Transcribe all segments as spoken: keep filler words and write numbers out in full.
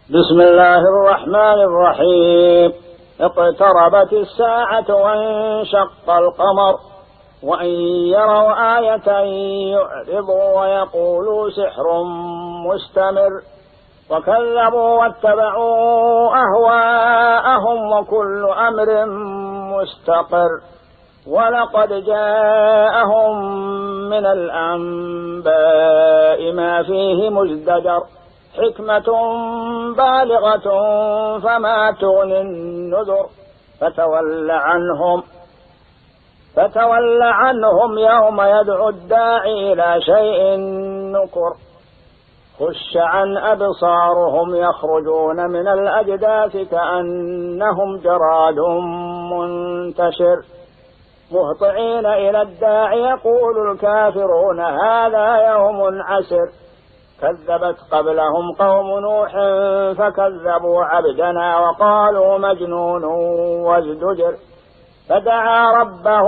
بسم الله الرحمن الرحيم. اقتربت الساعة وانشق القمر وإن يروا آية يعرضوا ويقولوا سحر مستمر وكذبوا واتبعوا أهواءهم وكل أمر مستقر ولقد جاءهم من الأنباء ما فيه مزدجر حكمة بالغة فما تغني النذر فتول عنهم فتول عنهم يوم يدعو الداعي إلى شيء نكر خش عن أبصارهم يخرجون من الأجداث كأنهم جراد منتشر مهطعين إلى الداعي يقول الكافرون هذا يوم عسر كذبت قبلهم قوم نوح فكذبوا عبدنا وقالوا مجنون وازدجر فدعا ربه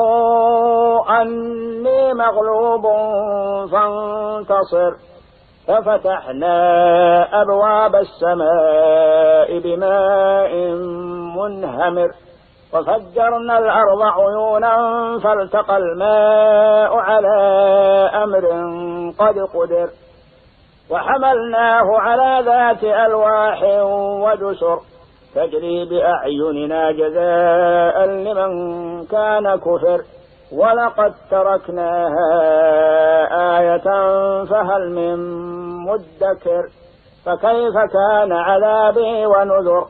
أني مغلوب فانتصر ففتحنا أبواب السماء بماء منهمر وفجرنا الأرض عيونا فالتقى الماء على أمر قد قدر وحملناه على ذات ألواح ودسر تجري بأعيننا جزاء لمن كان كفر ولقد تركناها آية فهل من مدكر فكيف كان عذابي ونذر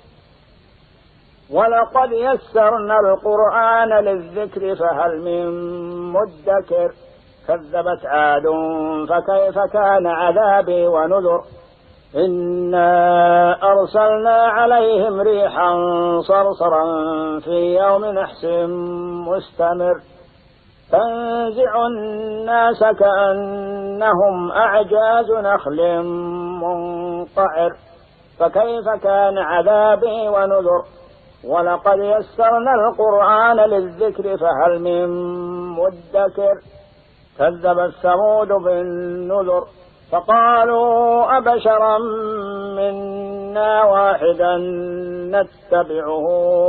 ولقد يسرنا القرآن للذكر فهل من مدكر كذبت عاد فكيف كان عذابي ونذر إنا أرسلنا عليهم ريحا صرصرا في يوم نحس مستمر تنزع الناس كأنهم أعجاز نخل منقعر فكيف كان عذابي ونذر ولقد يسرنا القرآن للذكر فهل من مدكر كذبت ثمود بالنذر فقالوا أبشرا منا واحدا نتبعه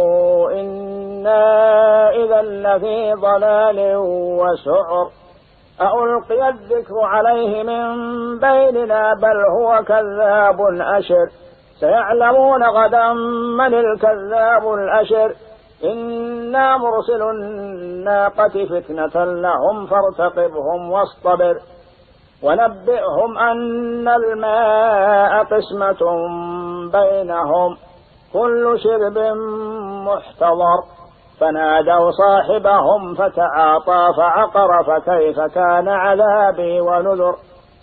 إنا إذا لفي ضلال وسعر ألقي الذكر عليه من بيننا بل هو كذاب أشر سيعلمون غدا من الكذاب الأشر إنا مرسل الناقة فتنة لهم فارتقبهم واصطبر ونبئهم أن الماء قسمة بينهم كل شرب محتضر فنادوا صاحبهم فتعاطى فعقر فكيف كان عذابي ونذر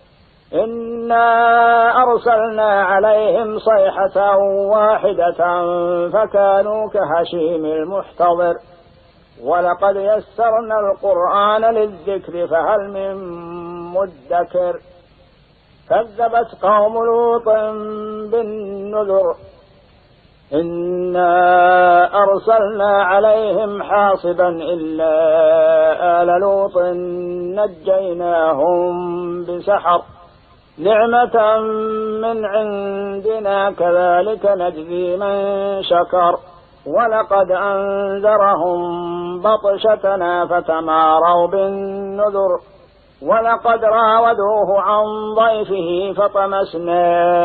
إنا أرسلنا عليهم صيحة واحدة فكانوا كهشيم المحتضر ولقد يسرنا القرآن للذكر فهل من مدكر كذبت قوم لوط بالنذر إنا أرسلنا عليهم حاصبا إلا آل لوط نجيناهم بسحر نعمة من عندنا كذلك نجزي من شكر ولقد أنذرهم بطشتنا فتماروا بالنذر ولقد راودوه عن ضيفه فطمسنا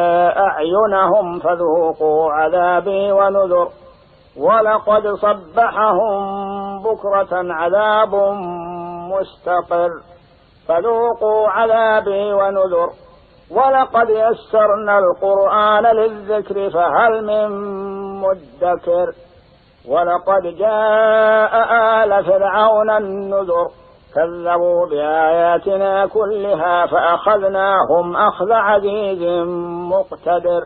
أعينهم فذوقوا عذابي ونذر ولقد صبحهم بكرة عذاب مستقر فذوقوا عذابي ونذر ولقد يسرنا القرآن للذكر فهل من مدكر ولقد جاء آل فرعون النذر كذبوا بآياتنا كلها فأخذناهم أخذ عزيز مقتدر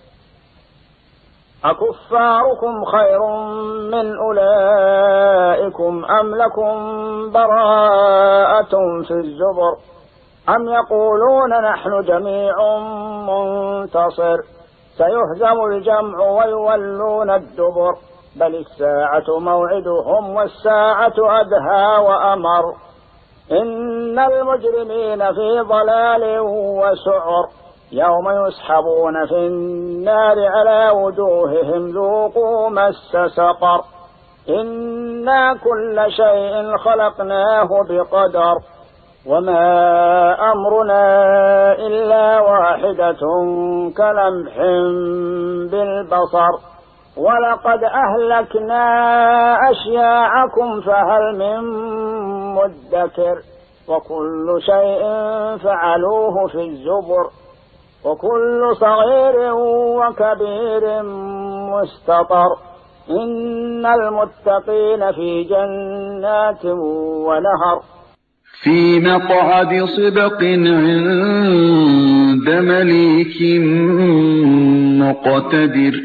أكفاركم خير من أولئكم أم لكم براءة في الزبر أم يقولون نحن جميع منتصر سيهزم الجمع ويولون الدبر بل الساعة موعدهم والساعة أدهى وأمر إن المجرمين في ضلال وسعر يوم يسحبون في النار على وجوههم ذوقوا مس سقر إنا كل شيء خلقناه بقدر وما أمرنا إلا واحدة كلمح بالبصر ولقد أهلكنا أشياعكم فهل من مدكر وكل شيء فعلوه في الزبر وكل صغير وكبير مستطر إن المتقين في جنات ونهر في مقعد صدق عند مليك مقتدر